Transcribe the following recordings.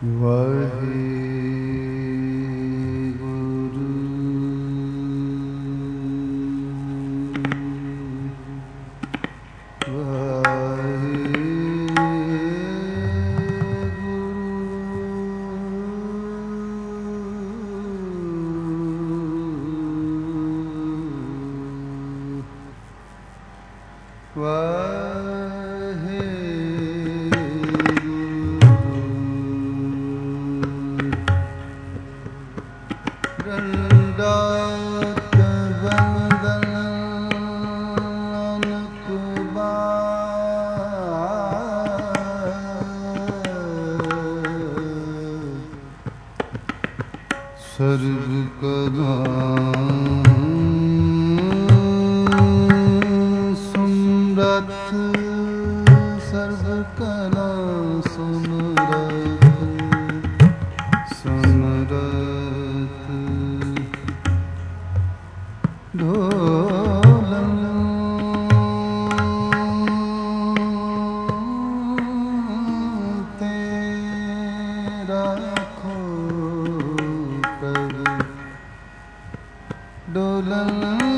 ਸਰਬ ਕਲਾ ਸੁਮਰਥ ਸਰਬ ਕਲਾ ਸੁਮਰਥ ਸਮਰਥ ਢੋਲਨ ਤੇ ਰਾਖੋ ਡੋਲਨ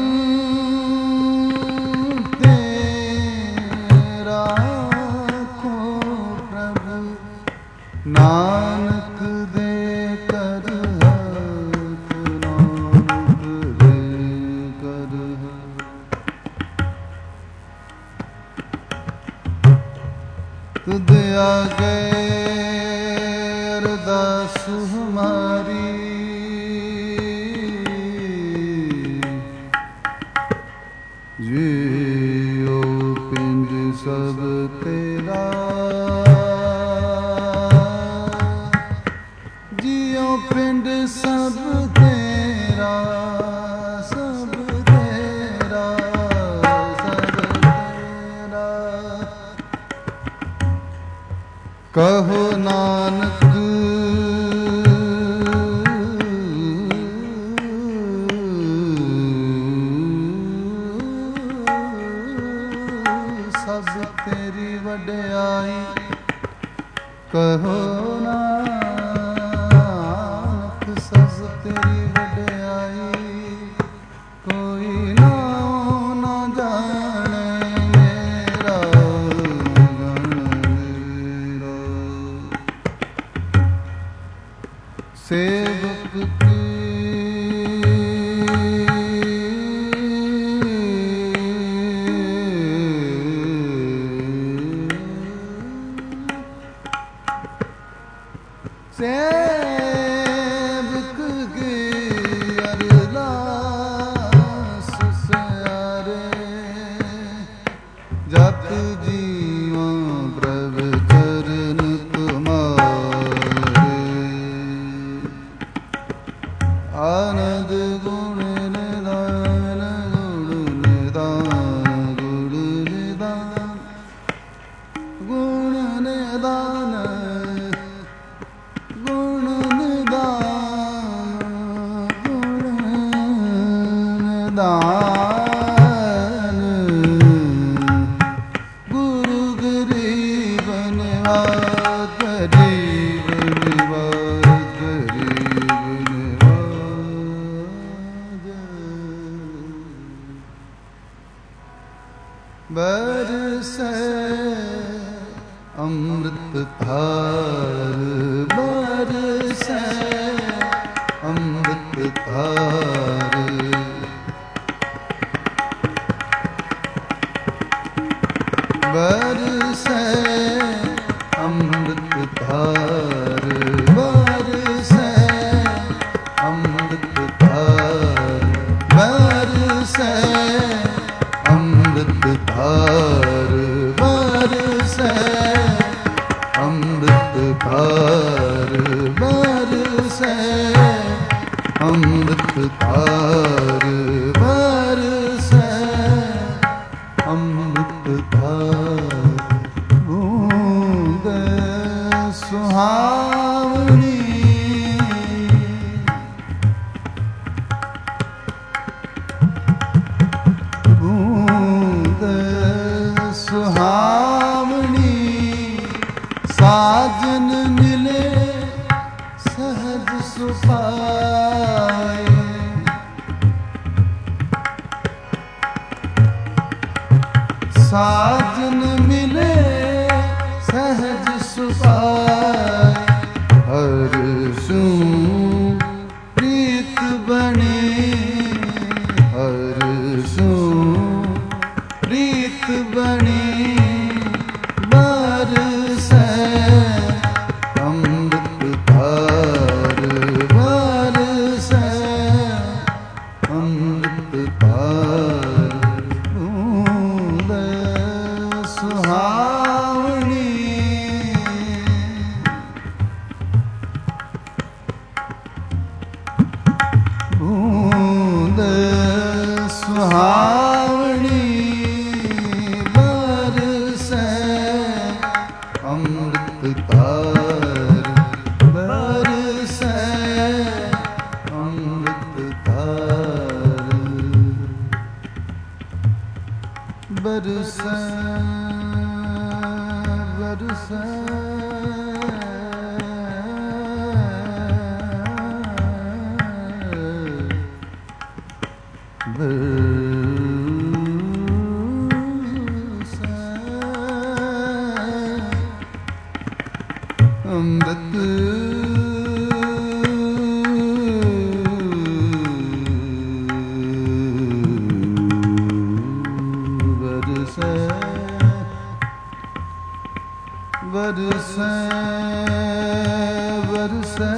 ਤੇ ਰਾਖੋ ਪ੍ਰਭ ਨਾਨਕ ਦੇ ਕਰ ਹੱਥ ਨਾਨਕ ਦੇ ਕਰ ਤੁਧ ਆਗੇ ਅਰਦਾਸ ਹਮਾਰੀ ਜਿਉ ਪਿੰਡ ਸਭ ਤੇਰਾ ਜਿਉ ਪਿੰਡ ਸਭ ਤੇਰਾ ਸਭ ਤੇਰਾ ਸਭ ਤੇਰਾ ਕਹੋ ਨਾਨਕ ਸਭ ਤੇਰੀ ਵਡਿਆਈ ਕਹੋ ਨਾਨਕ ਸਭ ਤੇਰੀ ਵਡਿਆਈ ਕੋਈ ਨਾਉ ਨਾ ਜਾਣੇ ਮੇਰਾ ਸੇਵਕ ਕੀ ਸੇਵਕ ਕੀ ਅਰਦਾਸ ਸਿਆਰੇ ਜਪ ਜੀਵਾਂ ਪ੍ਰਭ ਚਰਨ ਤੁਮਾਰੇ ਆਨੰਦ ਗੁਣ ਨਿਦਾਨ ਗੁਣ ਨਿਦਾਨ ਗੁਣ ਨਿਦਾਨ ਗੁਣ ਨਿਦਾਨ ਗੁਣ ਨਿਦਾਨ ਗੁਣ ਨਿਦਾਨ ਗੁਰੂ ਗਰੀਬ ਨਿਵਾਜ ਗਰੀਬ ਨਿਵਾਜ ਗਰੀਬ ਨਿਵਾਜ ਬਰਸੈ ਅੰਮ੍ਰਿਤ ਧਾਰ ਬਰਸੈ ਅੰਮ੍ਰਿਤ ਧਾਰ ਬਰਸੈ ਅੰਮ੍ਰਿਤ ਧਾਰ ਬਰਸੈ ਅੰਮ੍ਰਿਤ ਧਾਰ ਬਰਸੈ ਅੰਮ੍ਰਿਤ ਧਾਰ ਬਰਸੈ ਅੰਮ੍ਰਿਤ ਧਾਰ ਬਰਸੈ ਅੰਮ੍ਰਿਤ ਧਾਰ ਬਰਸੈ ਅੰਮ੍ਰਿਤ ਧਾਰ ਬੂੰਦ ਸੁਹਾਵਣੀ ਬੂੰਦ ਸੁਹਾਵਣੀ ਸਾਜਨ ਮਿਲੇ सुभाए हर सु प्रीत बने हर सु प्रीत बने बरसै अमृत धार बरसै अमृत धार बूंद सुहावनी बूंद सुहावनी बरसै अमृत धार बरसै अमृत धार बरसै बरसै अमृत बरसै बरसै बरसै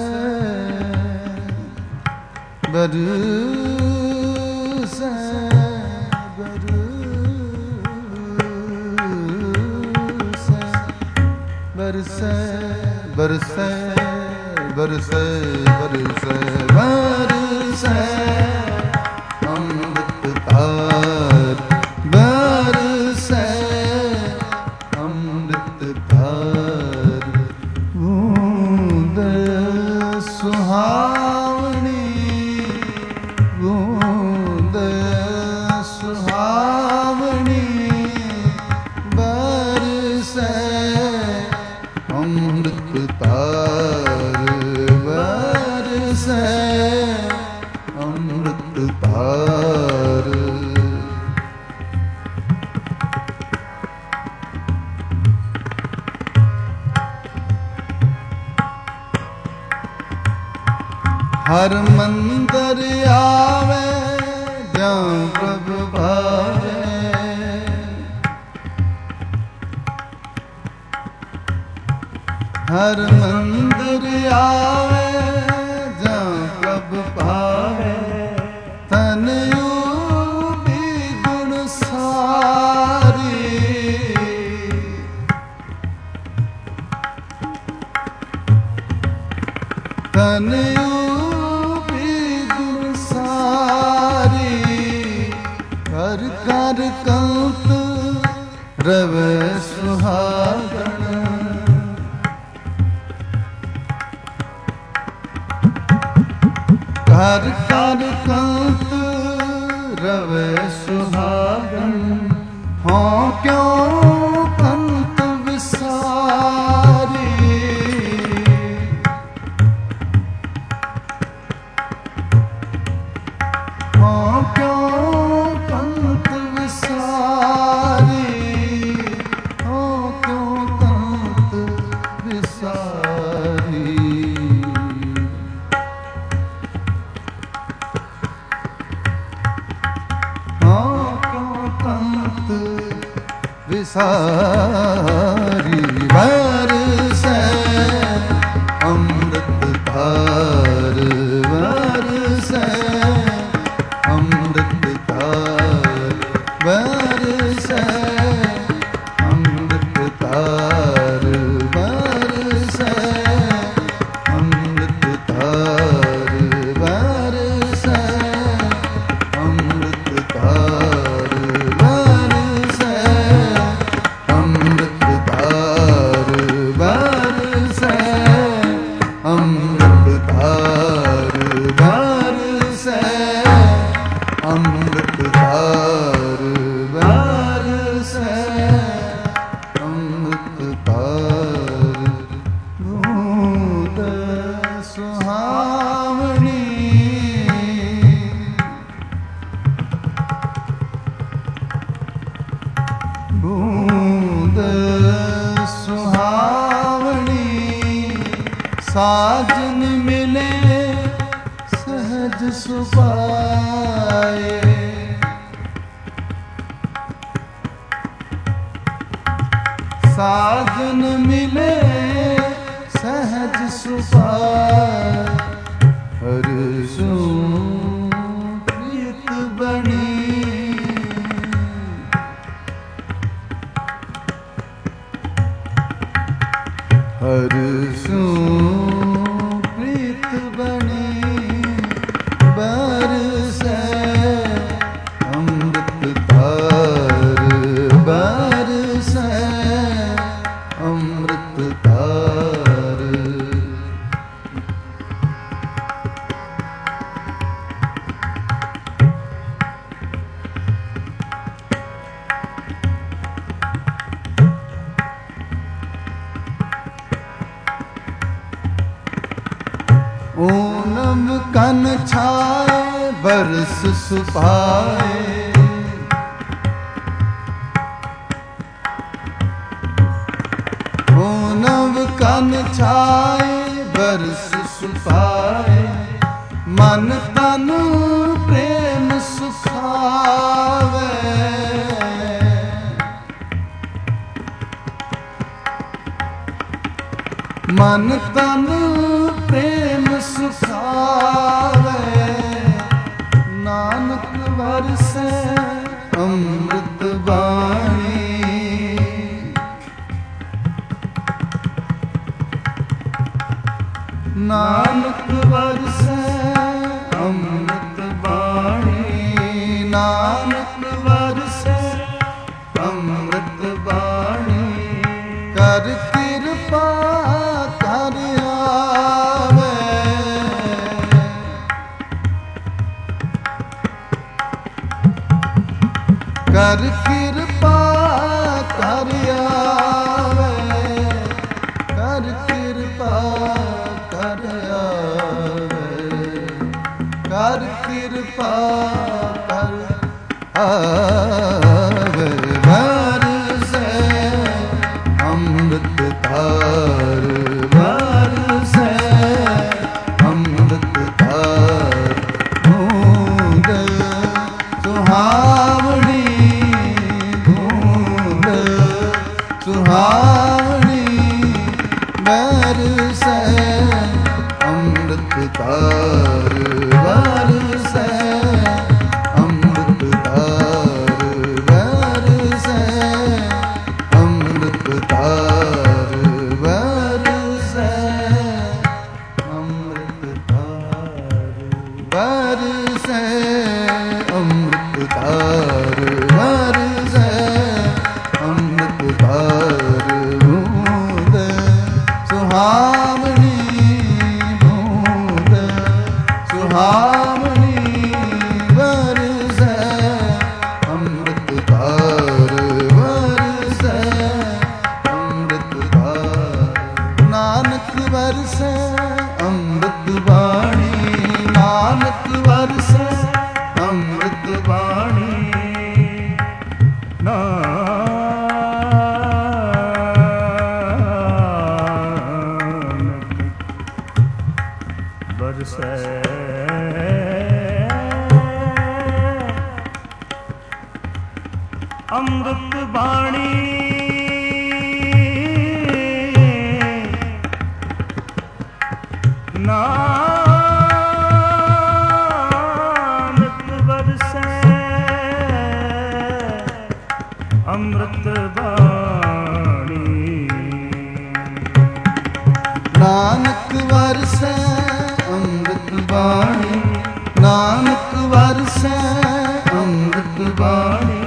बरसै बरसै बरसै बरसै बरसै बरसै अमृत धार बरसै अमृत धार बूंद सुहावनी बूंद सुहावनी बरसै अमृत धार बरसै अमृत धार हर मंदिर आवे जहाँ प्रभु भावे हर मंदिर आवे जहाँ प्रभु भावे तनयू भी गुण सारी तनयू कर कर कंत रवे सुहागण कर कर कंत रवे सुहागण हों क्यों कंत विसारी हों क्यों विसारी बरसै अमृत धार बरसै अमृत धार बरसै अमृत धार बरसै अमृत धार बरसै अमृत धार बरसै अमृत साजन मिले सहज सुभाए। साजन मिले सहज सुभाए, हरसू प्रीत बनी। हरसू प्रीत बनी, बरसै अमृत धार, बरसै अमृत धार। ओनम कन छाए बरस सुभाए, ओनम कन छाए बरस सुभाए, मन तन प्रेम सुखावे। मन तन प्रेम सुखावे, नानक बरसै अमृत बाणी। नानक बरसै अमृत बाणी, नानक बरसै अमृत बाणी। कर कृपा कर आवे, कर कृपा कर आवे, कर कृपा कर आवे, कर कृपा कर आवे। बरसै अमृत धार, बरसै अमृत धार। बूंद सुहावनी, बूंद सुहावनी, बरसै अमृत धार, बरसै अमृत धार, बरसै अमृत धार, बरसै अमृत धार, बरसै अमृत धार, बरसै अमृत धार। बूंद सुहावनी, बूंद सुहावनी, बरसै अमृत धार, बरसै अमृत धार। नानक बरसै अमृत बाणी, नानक बरसै अमृत बाणी। नानक बरसै अमृत बाणी। नानक बरसै अमृत बाणी। नानक बरसै अमृत बाणी, नानक बरसै अमृत बाणी।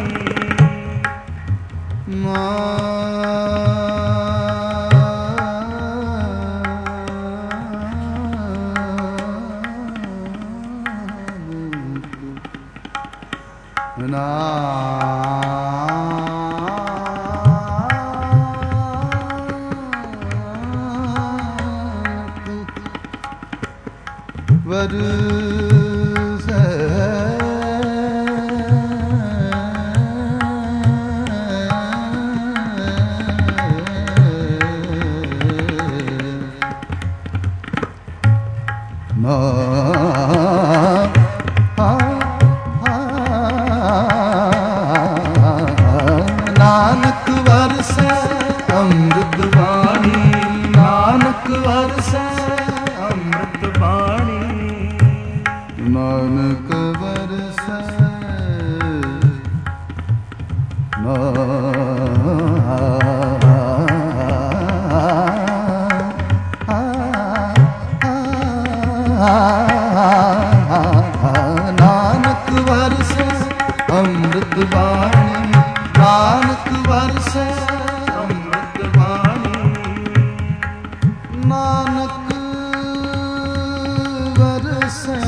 ਨਾਨਕ ਵਰਸੈ ਅੰਮ੍ਰਿਤ ਬਾਣੀ, ਨਾਨਕ ਵਰਸੈ ਅੰਮ੍ਰਿਤ ਬਾਣੀ, ਨਾਨਕ ਵਰਸੈ ਨਾਨਕ ਵਰਸੈ ਅੰਮ੍ਰਿਤ ਬਾਣੀ, ਨਾਨਕ ਵਰਸੈ ਅੰਮ੍ਰਿਤ ਬਾਣੀ, ਨਾਨਕ ਵਰਸੈ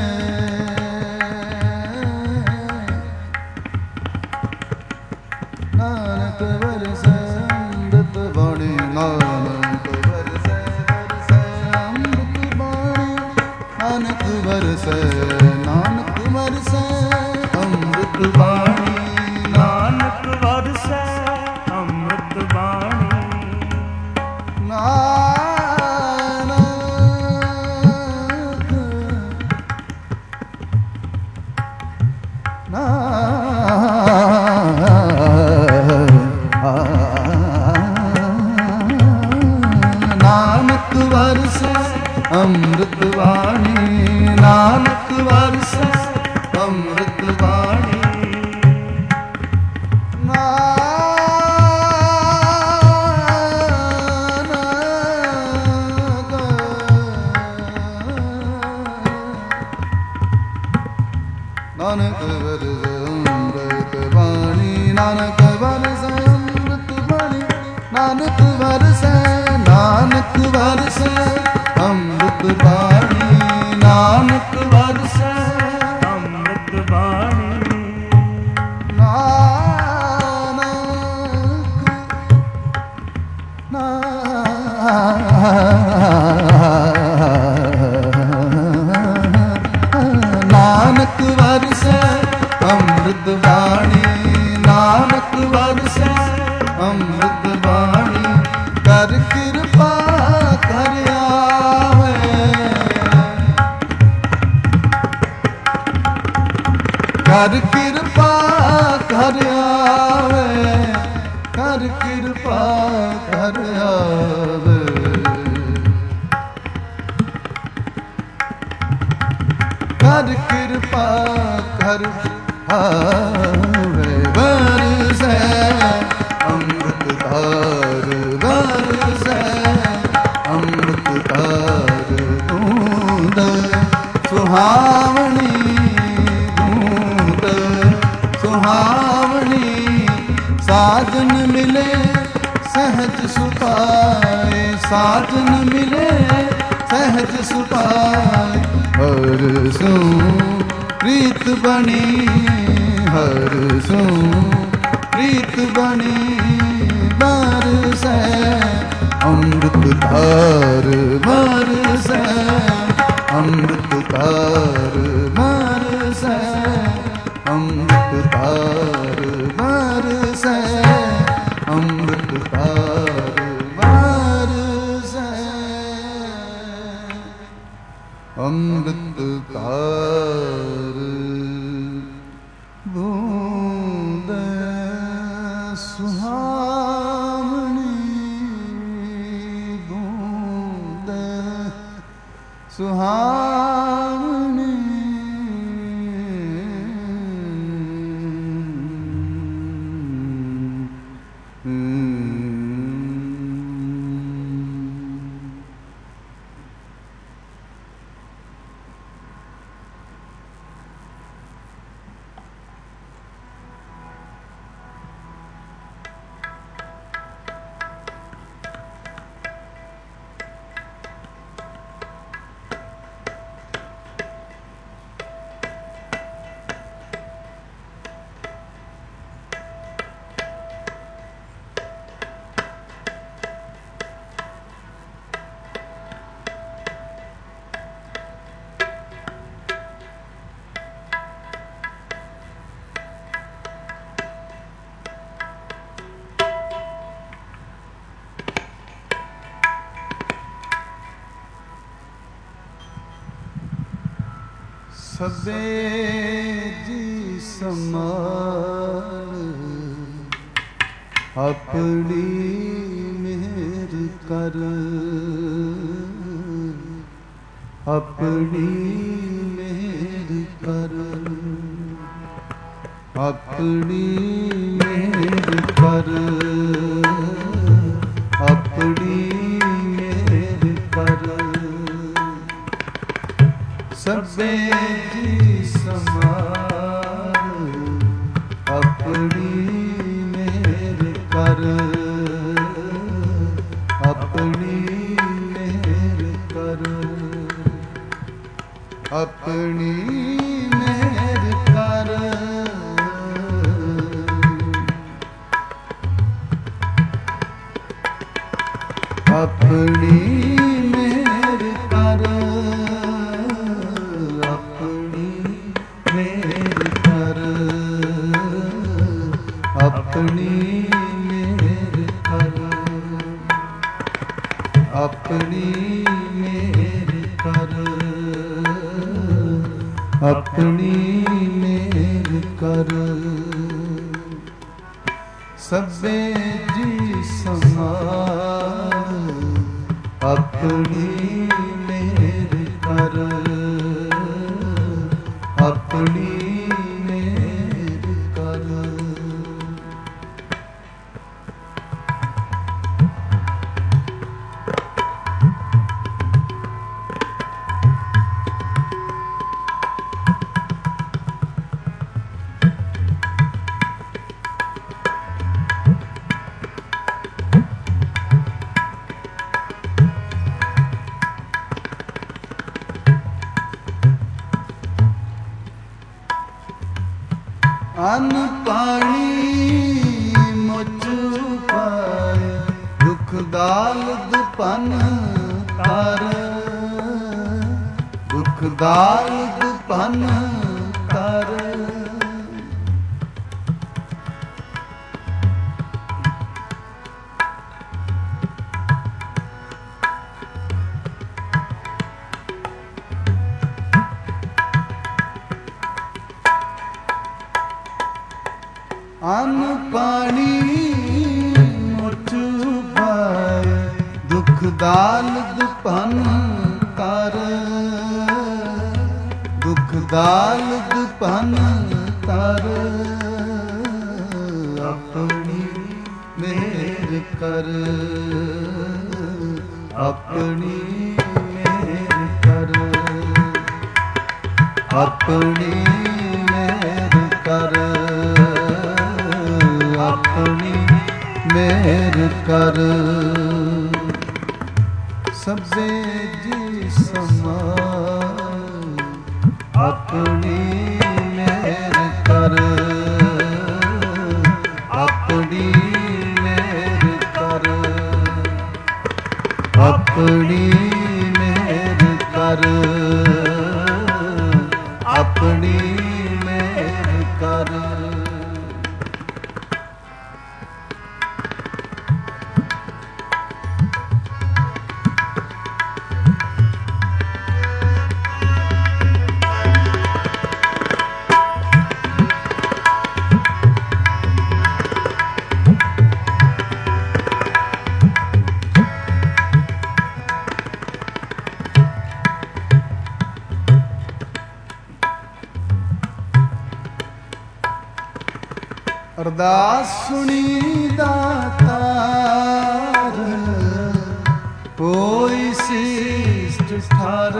ਨਾਨਕ ਵਰਸੈ ਅੰਮ੍ਰਿਤ ਬਾਣੀ, ਨਾਨਕ ਵਰਸੈ ਅੰਮ੍ਰਿਤ ਬਾਣੀ, ਨਾਨਕ ਵਰਸੈ ਨਾਨਕ ਵਰਸੈ ਅੰਮ੍ਰਿਤ ਬਾਣੀ, ਨਾਨਕ ਵਰਸੈ ਅੰਮ੍ਰਿਤ ਬਾਣੀ, ਨਾਨਕ ਵਰਸੈ ਅੰਮ੍ਰਿਤ ਬਾਣੀ, ਨਾਨਕ ਵਰਸੈ ਅੰਮ੍ਰਿਤ ਬਾਣੀ, ਨਾਨਕ ਵਰਸੈ ਅੰਮ੍ਰਿਤ ਬਾਣੀ, ਨਾਨਕ ਵਰਸੈ ਅੰਮ੍ਰਿਤ ਬਾਣੀ, ਨਾਨਕ ਵਰਸੈ ਨਾਨਕ ਵਰਸੈ ਅੰਮ੍ਰਿਤ ਬਾਣੀ, ਨਾਨਕ ਵਰਸੈ ਅੰਮ੍ਰਿਤ ਬਾਣੀ, ਨਾਨਕ ਵਰਸੈ ਅੰਮ੍ਰਿਤ ਬਾਣੀ, ਨਾਨਕ ਵਰਸੈ ਅੰਮ੍ਰਿਤ ਬਾਣੀ, ਕਰ ਕਿਰਪਾ ਕਰ ਆਵੇ, ਕਰ ਕਿਰਪਾ ਕਰ ਆਵੇ, ਕਰ ਕਿਰਪਾ ਕਰ ਆਵੇ, ਕਰ ਕਿਰਪਾ ਕਰ ਆਵੇ, ਵਰਸੈ ਅੰਮ੍ਰਿਤ ਧਾਰ, ਵਰਸੈ ਅੰਮ੍ਰਿਤ ਧਾਰ, ਬੂੰਦ ਸੁਹਾਵਣੀ, ਬੂੰਦ ਸੁਹਾਵਣੀ, ਸਾਜਨ ਮਿਲੇ ਸਹਿਜ ਸੁਭਾਏ, ਸਾਜਨ ਮਿਲੇ ਸਹਿਜ ਸੁਭਾਏ, ਹਰ ਸੋ ਪ੍ਰੀਤ ਬਣੀ, ਹਰ ਸੋ ਪ੍ਰੀਤ ਬਣੀ, ਬਰਸੈ ਅੰਮ੍ਰਿਤ ਧਾਰ, ਬਰਸੈ ਅੰਮ੍ਰਿਤ ਧਾਰ, ਬਰਸੈ ਅੰਮ੍ਰਿਤ ਧਾਰ, ਬਰਸੈ ਅੰਮ੍ਰਿਤ ਧਾਰ, ਬਰਸੈ ਅੰਮ੍ਰਿਤ ਧਾਰ, ਬੂੰਦ ਸੁਹਾਵਣੀ, ਬੂੰਦ ਸੁਹਾਵਣੀ, ਸਭੇ ਜੀ ਸਮਾਰ ਆਪਣੀ ਮਿਹਰ ਕਰ, ਆਪਣੀ ਮਿਹਰ ਕਰ, ਆਪਣੀ ਮਿਹਰ ਕਰ, ਆਪਣੀ ਮਿਹਰ ਕਰ। ਸਭੇ ਜੀ ਸਮਾਰ ਆਪਣੀ ਮਿਹਰ ਕਰ, ਆਪਣੀ ਮਿਹਰ ਕਰ, ਆਪਣੀ ਮਿਹਰ ਕਰ, ਆਪਣੀ ਮਿਹਰ ਕਰ, ਆਪਣੀ ਮਿਹਰ ਕਰ, ਆਪਣੀ ਮਿਹਰ ਕਰ, ਆਪਣੀ ਮਿਹਰ ਕਰ, ਆਪਣੀ ਮਿਹਰ ਕਰ। ਸਭੇ ਜੀ ਸਮਾਰ ਆਪਣੀ ਮਿਹਰ ਕਰ, ਆਪਣੀ ਮਿਹਰ ਕਰ। ਅੰਨ ਪਾਣੀ ਮੁਝ ਪਾਏ, ਦੁਖ ਦਾਲਦ ਪਨ ਕਰ, ਦੁਖ ਦਾਲਦ ਪਨ ਕਰ। ਅੰਨ ਪਾਣੀ ਮੁਝ ਪਾਏ, ਦੁਖ ਦਾਲਦ ਪਨ ਕਰ, ਦੁਖ ਦਾਲਦ ਪਨ ਕਰ। ਆਪਣੀ ਮਿਹਰ ਕਰ, ਆਪਣੀ ਮਿਹਰ ਕਰ, ਆਪਣੀ ਮਿਹਰ ਕਰ, ਆਪਣੀ ਮਿਹਰ ਕਰ। ਸਭੇ ਜੀ ਸਮਾਰ ਆਪਣੀ ਮਿਹਰ ਕਰ, ਆਪਣੀ ਮਿਹਰ ਕਰ, ਆਪਣੀ ਮਿਹਰ ਕਰ, ਆਪਣੀ ਮਿਹਰ ਕਰ। ਅਰਦਾਸ ਸੁਣੀ ਦਾਤਾਰ, ਹੋਈ ਸਿਸ਼ਟ ਠਾਰ,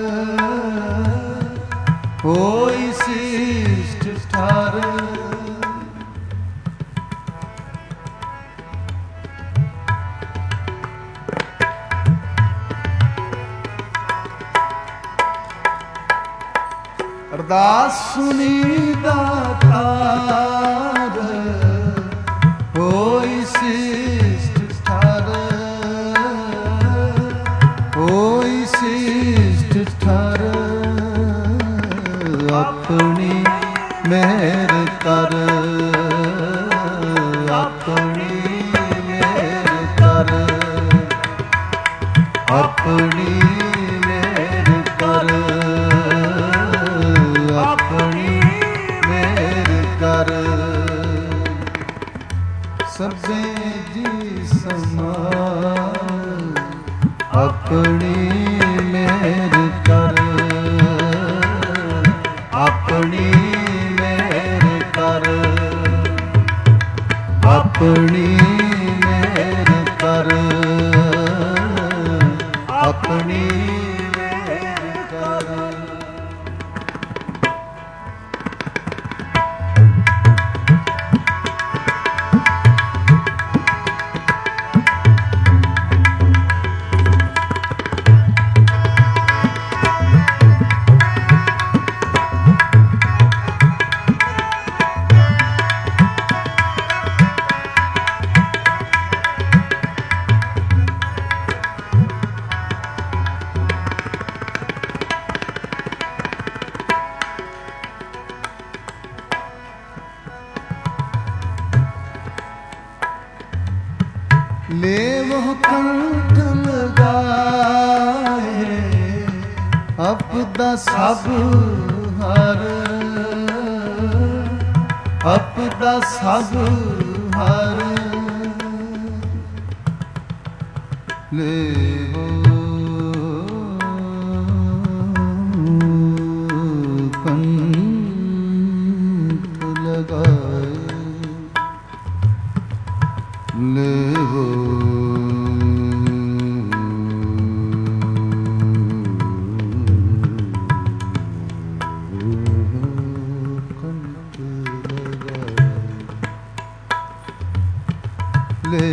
ਹੋਈ ਸਿਸ਼ਟ ਠਾਰ। ਅਰਦਾਸ ਸੁਣੀ ਦਾਤਾਰ, ਹੋਈ ਸਿਸ਼ਟ ਠਾਰ, ਹੋਈ ਸਿਸ਼ਟ ਠਾਰ। ਆਪਣੀ ਮਿਹਰ ਕਰ, ਆਪਣੀ ਮਿਹਰ ਕਰ, ਆਪਣੀ ਮਿਹਰ ਕਰ, अपनी मेहर कर, अपनी मेहर कर, अपनी मेहर कर, अपनी मेहर कर। ले वो कंठ लगाए अपदा सब हर, अपदा सब हर। ले वो कंठ लगाए, ले वो ले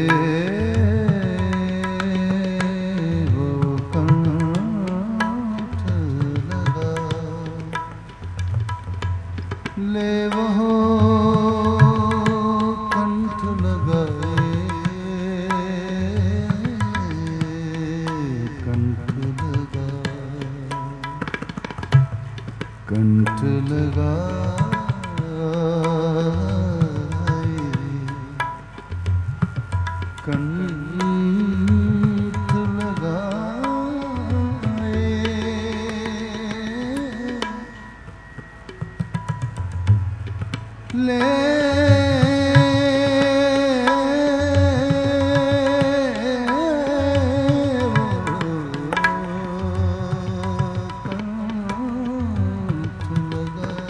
वो कंठ लगा, ले वो कंठ लगाए, कंठ लगा, कंठ लगा, कंठ लगाए, ले कंठ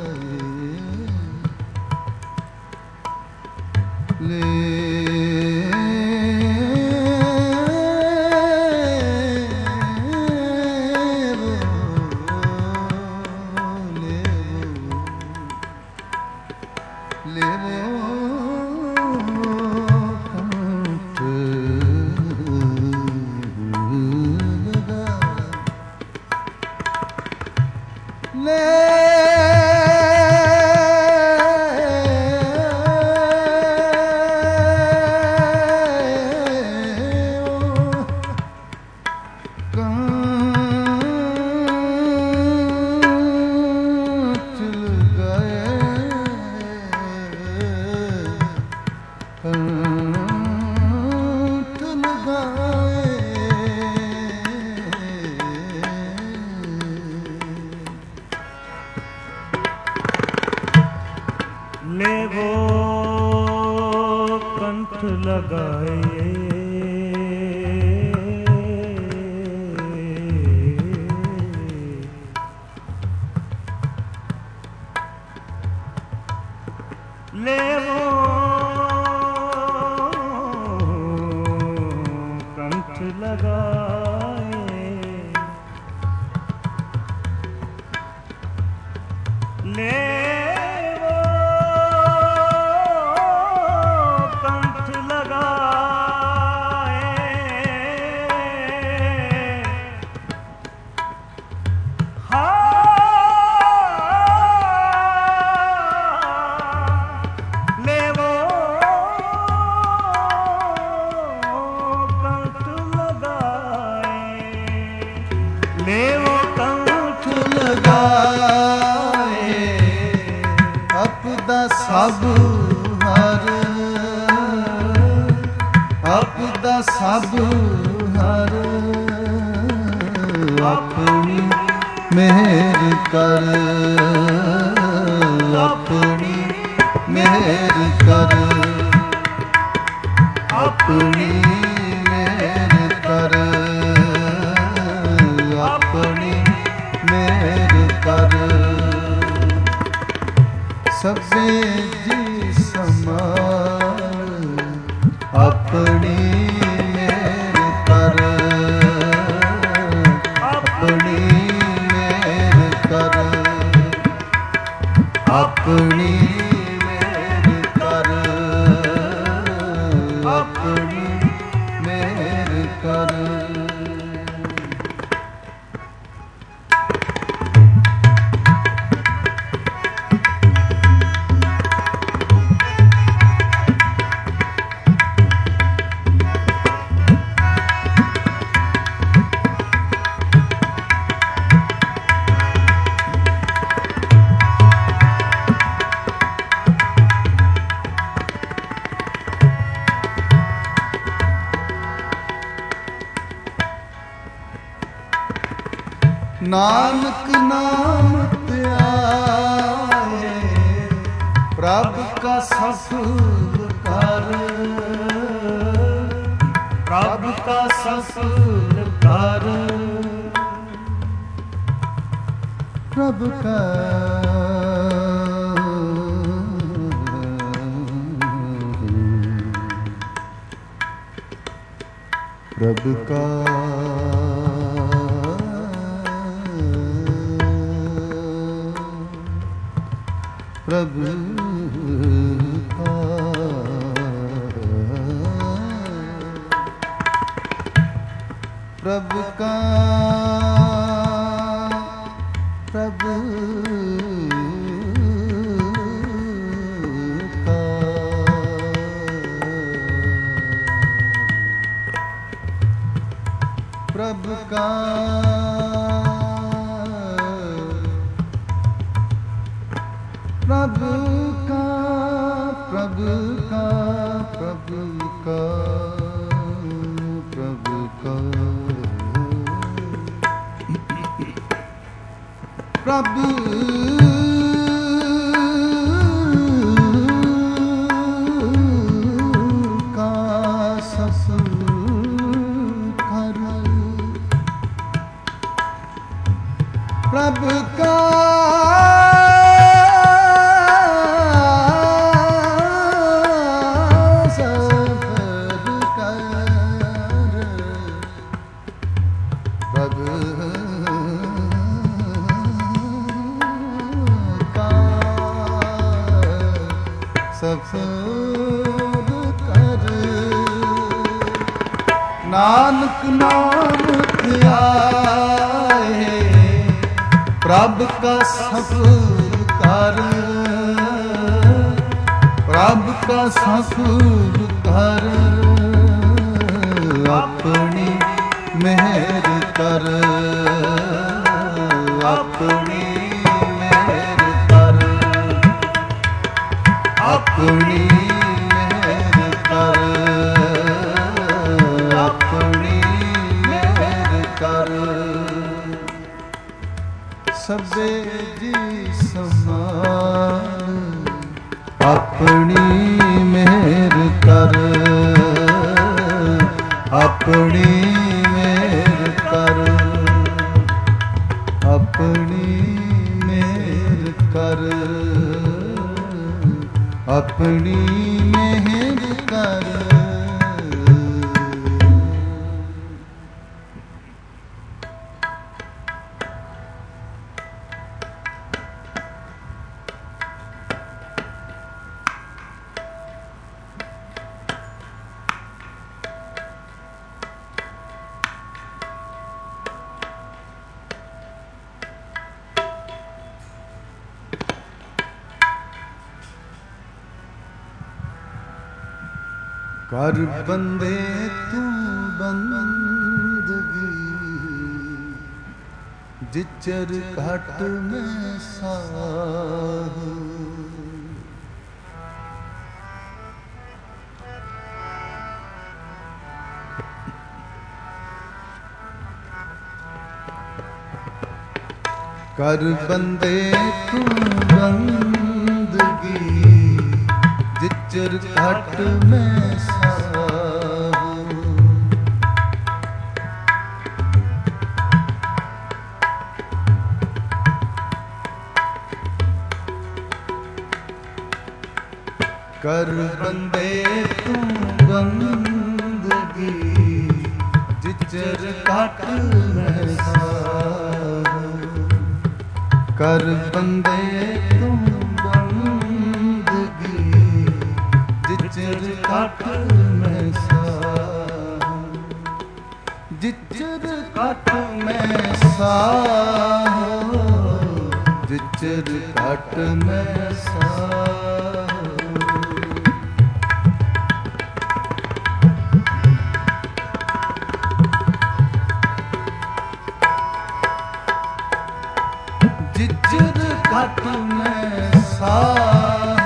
लगाए, ले ले वो कंठ लगाए, ले वो कंठ लगाए, ले ले वो कंठ लगाए अपदा सब हर, अपदा सब हर। अपनी मेहर कर, अपनी मेहर कर, अपनी मेहर कर। ਨਾਨਕ ਨਾਮ ਧਿਆਏ ਪ੍ਰਭ ਕਾ ਸਫਲ ਕਰ, ਪ੍ਰਭ ਕਾ ਸਫਲ ਕਰ, ਪ੍ਰਭ ਕਾ ਪ੍ਰਭ ਕਾ ਪ੍ਰਭ ਕਾ ਪ੍ਰਭ ਕਾ ਪ੍ਰਭ ਪ੍ਰਭ ਕਾ ਪ੍ਰਭ ਕਾ ਪ੍ਰਭ ਕਾ ਪ੍ਰਭ ਕਾ ਪ੍ਰਭ ਕਾ ਪ੍ਰਭ ਕਾ ਸਫਲ ਕਰ, ਪ੍ਰਭ ਕਾ ਨਾਨਕ ਨਾਮ ਧਿਆਏ ਪ੍ਰਭ ਕਾ ਸਫਲ ਕਰ, ਪ੍ਰਭ ਕਾ ਸਫਲ ਕਰ, ਆਪਣੀ ਮਿਹਰ ਕਰ, ਆਪਣੀ ਮਿਹਰ ਕਰ, ਆਪਣੀ ਮਿਹਰ ਕਰ, ਆਪਣੀ ਮਿਹਰ ਕਰ, ਸਭੇ ਜੀ ਸਮਾਨ ਆਪਣੀ ਮਿਹਰ ਕਰ, ਆਪਣੀ ਮਿਹਰ ਕਰ, ਆਪਣੀ ਮਿਹਰ ਕਰ, ਆਪਣੀ ਮਿਹਰ ਕਰ। ਕਰ ਬੰਦੇ ਤੂੰ ਬੰਦਗੀ, ਜਿਚਰ ਘਟ ਮੈਂ ਸਾਹ, ਕਰ ਬੰਦੇ ਤੂੰ ਬੰਦਗੀ, ਜਿਚਰ ਘਟ ਮੈਂ ਸਾਹ, ਕਰ ਬੰਦੇ ਤੂੰ ਬੰਦਗੀ, ਜਿਚਰ ਘਟ ਮੈਂ ਸਾਹ, ਕਰ ਬੰਦੇ ਤੂੰ ਬੰਦਗੀ, ਜਿਚਰ ਘਟ ਮੈਂ ਸਾਹ, ਜਿਚਰ ਘਟ ਮੈਂ ਸਾਹ, ਜਿਚਰ ਘਟ ਮੈਂ ਸਾਹ, ਜਿਚਰ ਘਟ ਮੈਂ ਸਾਹ,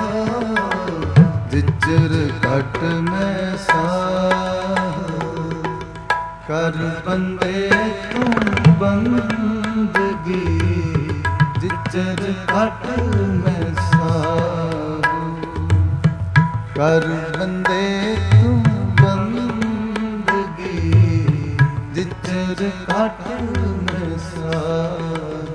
ਜਿਚਰ ਘਟ ਮੈਂ ਸਾਹ, ਕਰ ਕਰ ਬੰਦੇ ਤੂੰ ਬੰਦਗੀ, ਜਿਚਰ ਘਟ ਮੈਂ ਸਾਹੂ। ਕਰ ਬੰਦੇ ਤੂੰ ਬੰਦਗੀ, ਜਿਚਰ ਘਟ ਮੈਂ ਸਾਹੂ।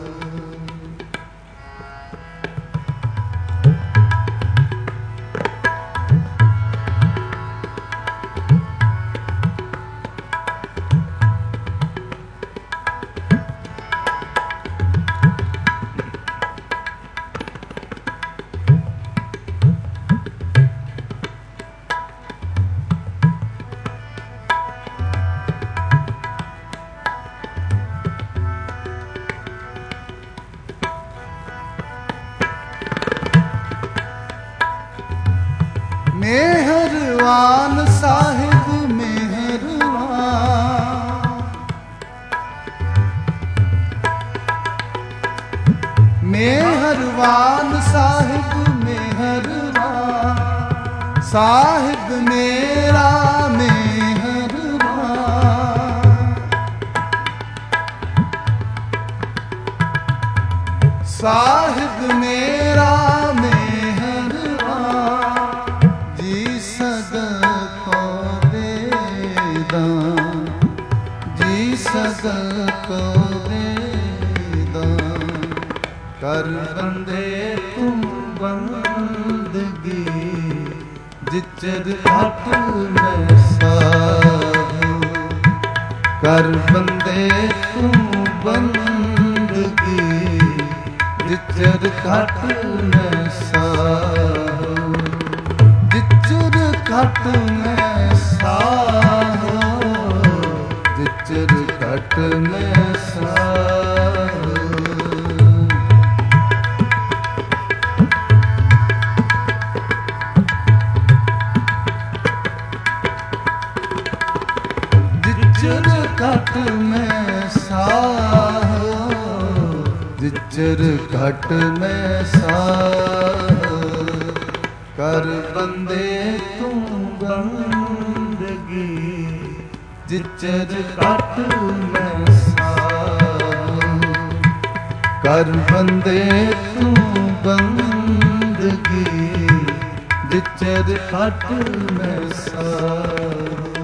मेहरवान साहिब मेहरवान, मेहरवान साहिब मेहरवान, साहिब मेरा मेहरवान, साहिब मेरा ਸਗਲ ਕੋ ਦੇਦਾਂ। ਕਰ ਬੰਦੇ ਤੂੰ ਬੰਦਗੀ, ਜਿਚਰ ਘਟ ਮੈਂ ਸਾਹੂ। ਕਰ ਬੰਦੇ ਤੂੰ ਬੰਦਗੀ, ਜਿਚਰ ਘਟ ਮੈਂ ਸਾਹੂ। ਜਿਚਰ ਘਟ ਮੈਂ ਸਾਹੂ, ਜਿਚਰ ਘਟ ਮੈਂ ਸਾਹੂ। ਜਿਚਰ ਘਟ ਮੈਂ ਸਾਹੂ, ਜਿਚਰ ਘਟ ਮੈਂ ਸਾਹੂ। ਕਰ ਬੰਦੇ ਤੂੰ ਬੰਦਗੀ, ਜਿਚਰ ਘਟ ਮੈਂ ਸਾਹੂ। ਕਰ ਬੰਦੇ ਤੂੰ ਬੰਦਗੀ, ਜਿਚਰ ਘਟ ਮੈਂ ਸਾਹੂ।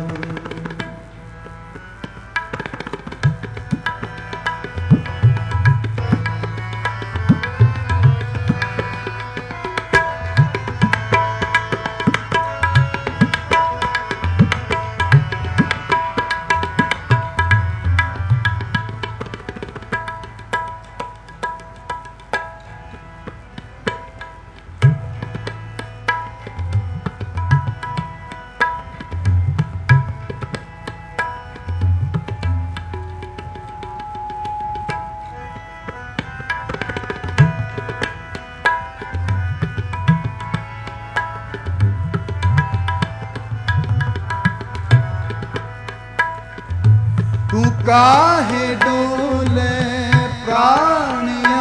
तू काहे डोले प्राणिया,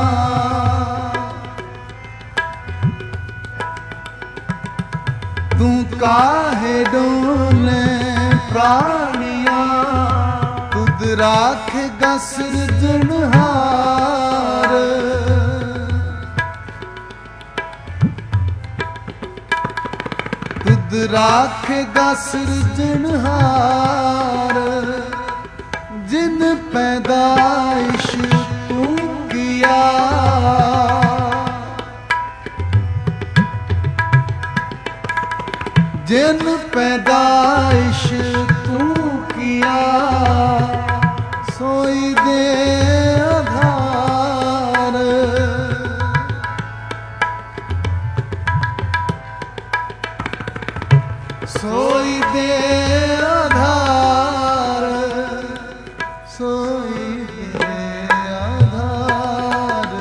तू काहे डोले प्राणिया। तुद राखेगा सिरजनहार, तुद राखेगा सिरजनहार। जिन पैदाइश तू किया, जिन पैदाइश तू किया, सोई दे आधार। सोई दे आधार, सोई दे आधार,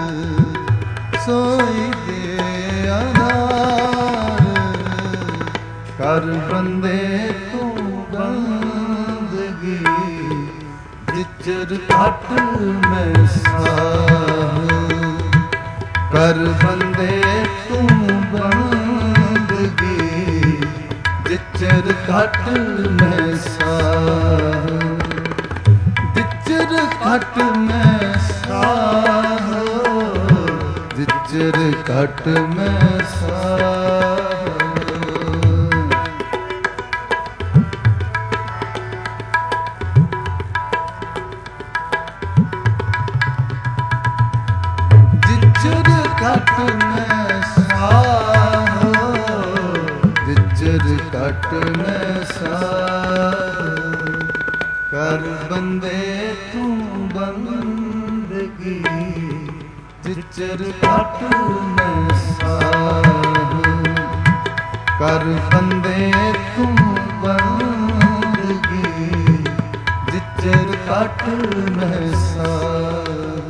सोई दे आधार। कर बंदे तू बंदगी, जिचर घट मैं साहू। कर बंदे तू बंदगी, जिचर घट मैं साहू। ਘਟ ਮੈਂ ਸਾਹ, ਜਿਚਰ ਘਟ ਮੈਂ ਸਾਹ। ਜਿਚਰ ਘਟ ਮੈਂ ਸਾਹ, ਜਿਚਰ ਘਟ ਮੈਂ ਸਾਹ। ਕਰ ਬੰਦੇ ਤੂੰ ਬੰਦਗੀ, ਜਿਚਰ ਘਟ ਮੈਂ ਸਾਹ। ਕਰ ਬੰਦੇ ਤੂੰ ਬੰਦਗੀ, ਜਿਚਰ ਘਟ ਮੈਂ ਸਾਹ।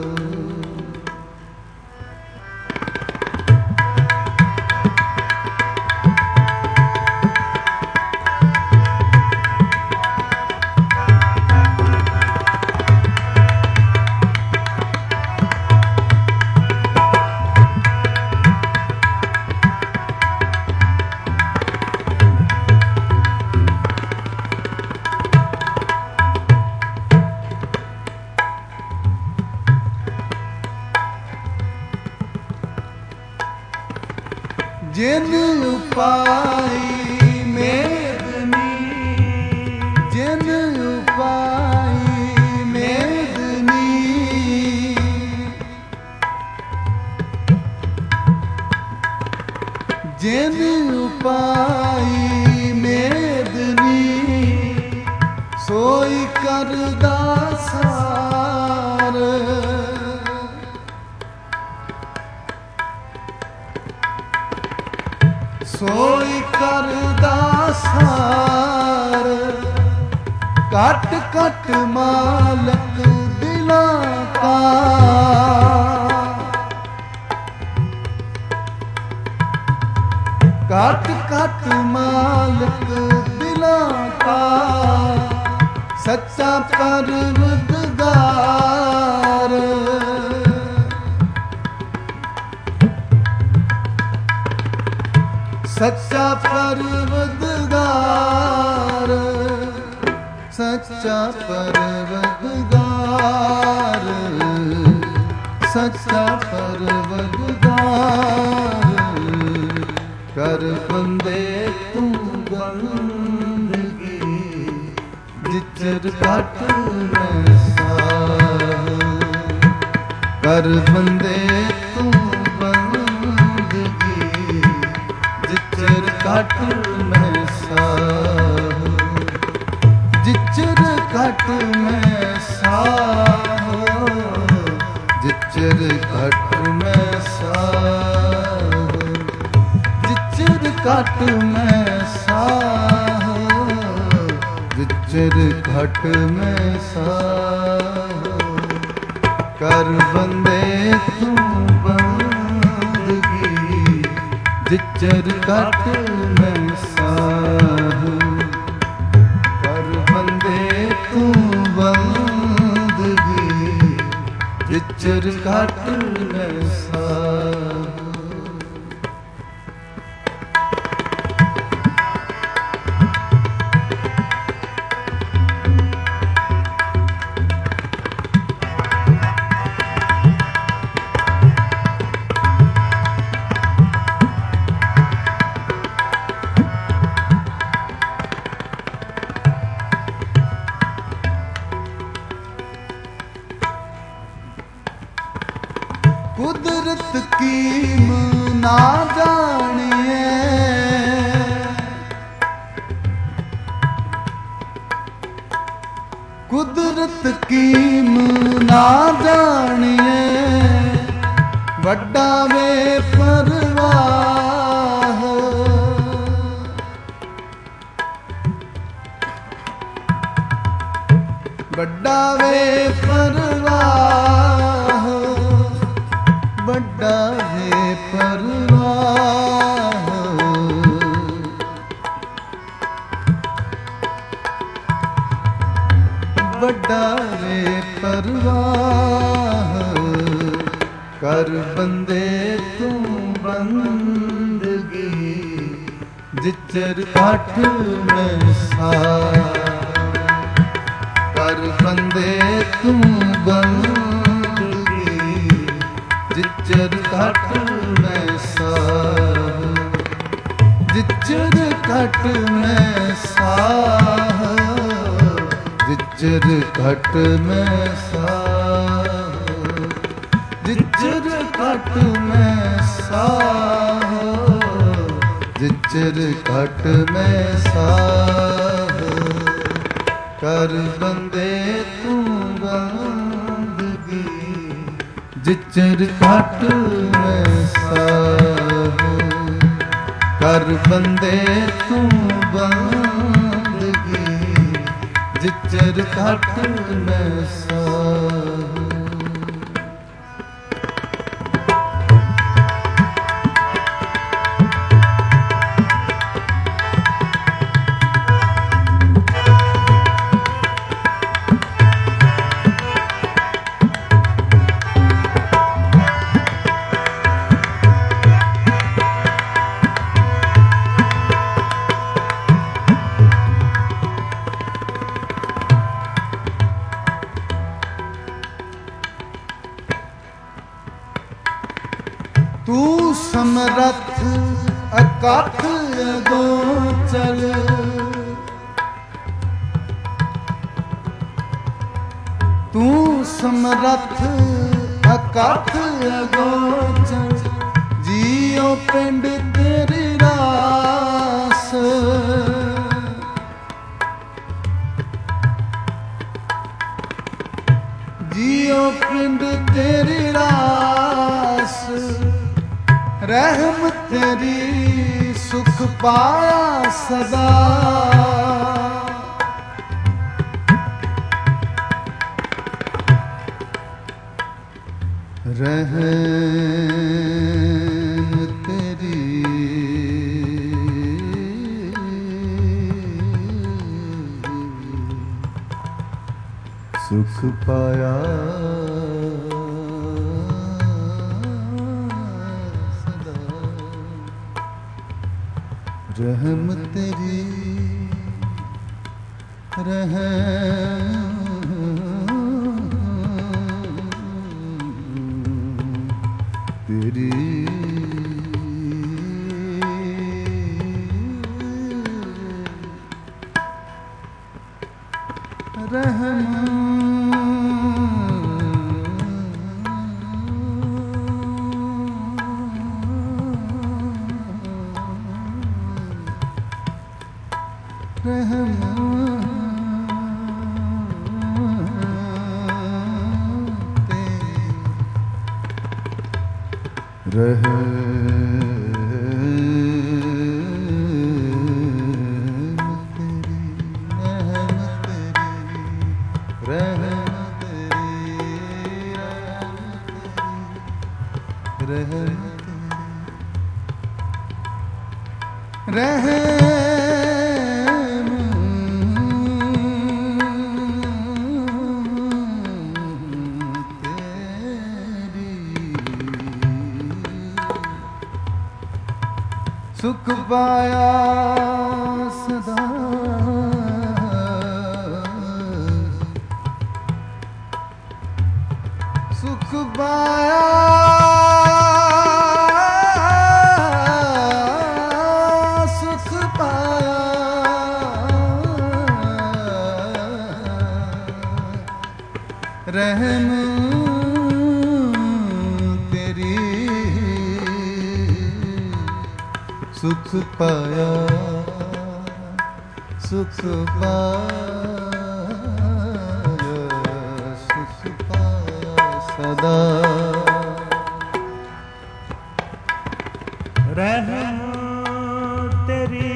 ਜਿਨ ਉਪਾਈ ਮੇਦਨੀ, ਜਿਨ ਉਪਾਈ ਮੇਦਨੀ। ਜਿਨ ਉਪਾਈ ਮੇਦਨੀ, ਸੋਈ ਕਰਦਾ ਸਾਰ। ਸੋਈ ਕਰਦਾ ਸਾਰ, ਘਟ ਘਟ ਮਾਲਕ ਦਿਲਾਂ ਕਾ। ਘਟ ਘਟ ਮਾਲਕ ਦਿਲਾਂ ਕਾ, ਸੱਚਾ ਪਰਵਰਦਗਾਰ। ਸੱਚਾ ਪਰਵਰਦਗਾਰ, ਸੱਚਾ ਪਰਵਰਦਗਾਰ, ਸੱਚਾ ਪਰਵਰਦਗਾਰ। ਕਰ ਬੰਦੇ ਤੂੰ ਬੰਦਗੀ, ਜਿਚਰ ਘਟ ਮੈਂ ਸਾਹ। ਕਰ ਬੰਦੇ ਤੂੰ ਬੰਦਗੀ, ਜਿਚਰ ਘਟ ਮੈਂ ਸਾਹ। ਜਿਚਰ ਘਟ ਮੈਂ ਸਾਹ, ਜਿਚਰ ਘਟ ਮੈਂ ਸਾਹ। ਜਿਚਰ ਘਟ ਮੈਂ ਸਾਹ, ਜਿਚਰ ਘਟ ਮੈਂ ਸਾਹ। ਕਰ ਬੰਦੇ ਤੂੰ ਬੰਦਗੀ, ਜਿਚਰ ਘਟ ਮੈਂ ਸਾਹ। ਕਰ ਬੰਦੇ ਤੂੰ ਬੰਦਗੀ, ਜਿਚਰ ਘਟ ਮੈਂ ਸਾਹ। ਕੁਦਰਤ ਕੀਮ ਨਾ ਜਾਣੀਏ, ਕੁਦਰਤ ਕੀਮ ਨਾ ਜਾਣੀਏ। ਵੱਡਾ ਵੇ ਪਰਵਾਹ, ਵੱਡਾ ਵੇ ਪਰਵਾਹ, ਵੱਡਾ ਵੇ ਪਰਵਾਹ। ਵੱਡਾ ਵੇ ਪਰਵਾਹ। ਕਰ ਬੰਦੇ ਤੂੰ ਬੰਦਗੀ, ਜਿਚਰ ਘਟ ਮੈਂ ਸਾਹ। ਕਰ ਬੰਦੇ ਤੂੰ ਬੰਦਗੀ, ਜਿਚਰ ਘਟ ਮੈਂ ਸਾਹ, ਜਿਚਰ ਘਟ ਮੈਂ ਸਾਹ, ਜਿਚਰ ਘਟ ਮੈਂ ਸਾਹ, ਜਿਚਰ ਘਟ ਮੈਂ ਸਾਹ, ਜਿਚਰ ਘਟ ਮੈਂ ਸਾਹ, ਕਰ ਬੰਦੇ ਤੂੰ ਬੰਦਗੀ, ਜਿਚਰ ਘਟ ਮੈਂ ਸਾਹ, ਕਰ ਬੰਦੇ ਤੂੰ ਬੰਦਗੀ, ਜਿਚਰ ਘਟ ਮੈਂ ਸਾਹ। ਤੂੰ ਸਮਰੱਥ ਅਕਥ ਅਗੋਚਰ, ਤੂੰ ਸਮਰੱਥ ਅਕਥ ਅਗੋਚਰ, ਜੀਉ ਪਿੰਡ ਤੇਰੀ ਰਾਸ, ਜੀਉ ਪਿੰਡ ਤੇਰੀ ਰਾਸ, ਰਹਿਮ ਤੇਰੀ ਸੁਖ ਪਾਇਆ ਸਦਾ, ਰਹਿਮ ਤੇਰੀ ਸੁਖ ਪਾਇਆ ਰਹਿਮ ਤੇਰੀ, ਰਹਿਮ ਤੇਰੀ, ਰਹਿਮ ਸੁਖ ਪਾਇਆ ਸਦਾ, ਸੁਖ ਪਾਇਆ ਸੁਖ ਪਾਇਆ, ਰਹਿਮ ਤੇਰੀ ਸੁਖ ਪਾਇਆ, ਸੁਖ ਪਾਇਆ, ਸੁਖ ਪਾਇਆ ਸਦਾ, ਰਹਿਮ ਤੇਰੀ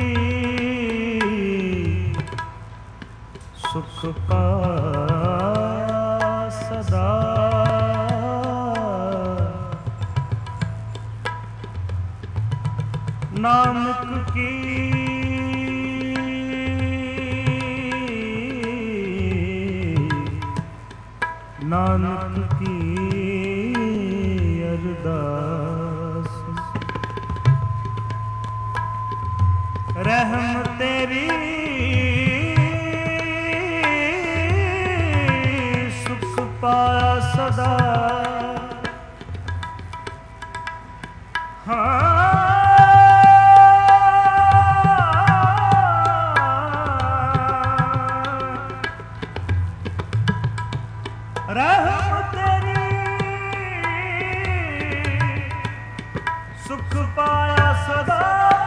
ਸੁਖ ਪਾਇਆ ਸਦਾ, ਨਾਨਕ ਕੀ ਨਾਨਕ ਕੀ ਅਰਦਾਸ, ਰਹਿਮ ਤੇਰੀ ਪਾਇਆ ਸਦਾ। ਰਹਿਮ ਤੇਰੀ ਸੁਖ ਪਾਇਆ ਸਦਾ।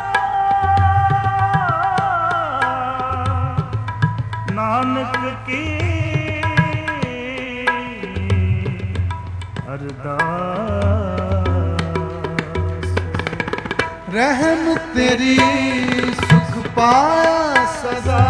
ਨਾਨਕ ਕੀ ਅਰਦਾਸ। ਰਹਿਮ ਤੇਰੀ ਸੁਖ ਪਾਇਆ ਸਦਾ।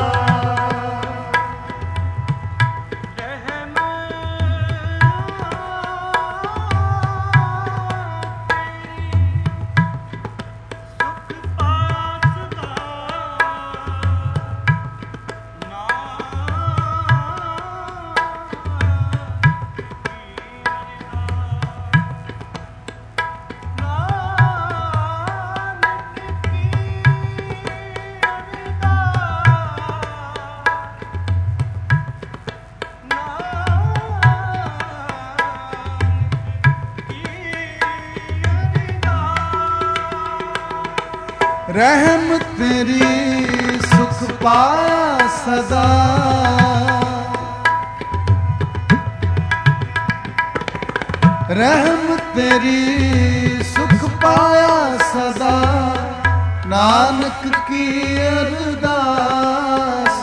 ਰਹਿਮ ਤੇਰੀ ਸੁਖ ਪਾਇਆ ਸਦਾ। ਰਹਿਮ ਤੇਰੀ ਸੁਖ ਪਾਇਆ ਸਦਾ। ਨਾਨਕ ਕੀ ਅਰਦਾਸ।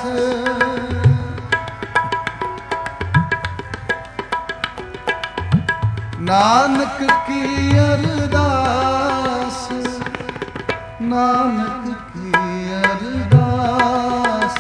ਨਾਨਕ ਕੀ ਅਰਦਾਸ। ਨਾਨਕ ਕੀ ਅਰਦਾਸ।